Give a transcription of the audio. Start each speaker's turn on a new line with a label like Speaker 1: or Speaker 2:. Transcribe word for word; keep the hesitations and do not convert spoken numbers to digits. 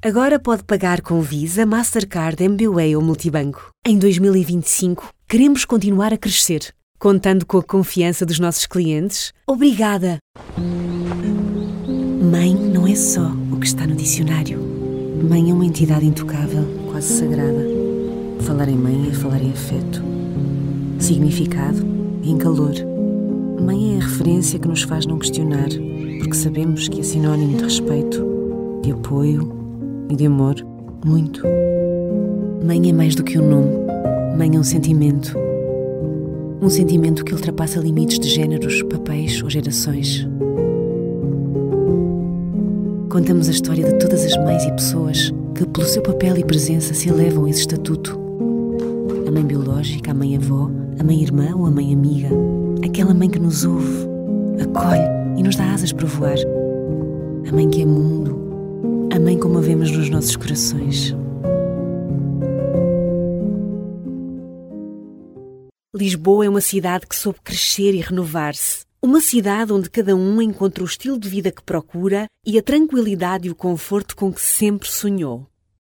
Speaker 1: Agora pode pagar com Visa, Mastercard, M B W A ou Multibanco. Em dois mil e vinte e cinco, queremos continuar a crescer. Contando com a confiança dos nossos clientes, obrigada! Mãe não é só o que está no dicionário. Mãe é uma entidade intocável, quase sagrada. Falar em mãe é falar em afeto. Significado em calor. Mãe é a referência que nos faz não questionar, porque sabemos que é sinónimo de respeito, de apoio e de amor. Muito. Mãe é mais do que um nome. Mãe é um sentimento. Um sentimento que ultrapassa limites de géneros, papéis ou gerações. Contamos a história de todas as mães e pessoas que, pelo seu papel e presença, se elevam a esse estatuto. A mãe biológica, a mãe-avó, a mãe-irmã ou a mãe-amiga. Aquela mãe que nos ouve, acolhe e nos dá asas para voar. A mãe que é mundo. A mãe como a vemos nos nossos corações. Lisboa é uma cidade que soube crescer e renovar-se. Uma cidade onde cada um encontra o estilo de vida que procura e a tranquilidade e o conforto com que sempre sonhou.